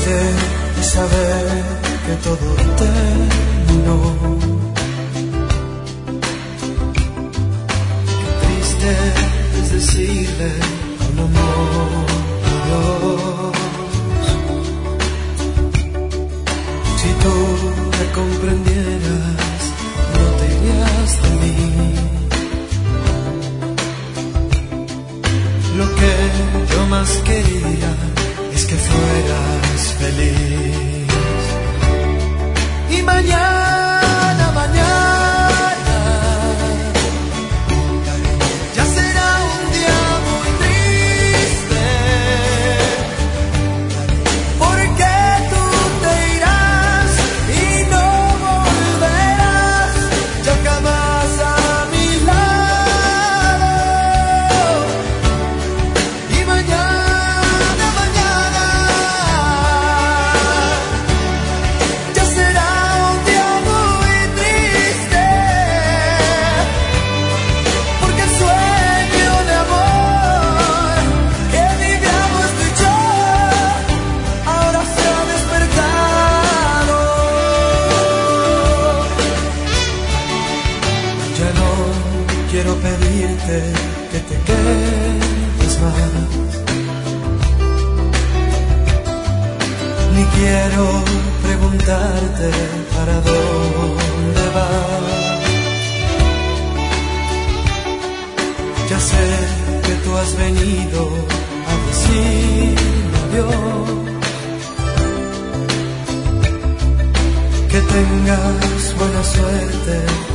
triste es saber que todo terminó. Qué triste es decirle con amor adiós. Si tú me comprendieras, no te irías de mí. Lo que yo más quería es que fueras feliz. Y mañana, mañana, ya será un día muy triste, porque tú te irás y no volverás ya jamás a mi lado. Y mañana, mañana, ya será un día muy triste, porque el sueño de amor que vivíamos tú y yo ahora se ha despertado. Ya no quiero pedirte que te quedes más, ni quiero preguntarte para dónde vas. Ya sé que tú has venido a decirme adiós. Que tengas buena suerte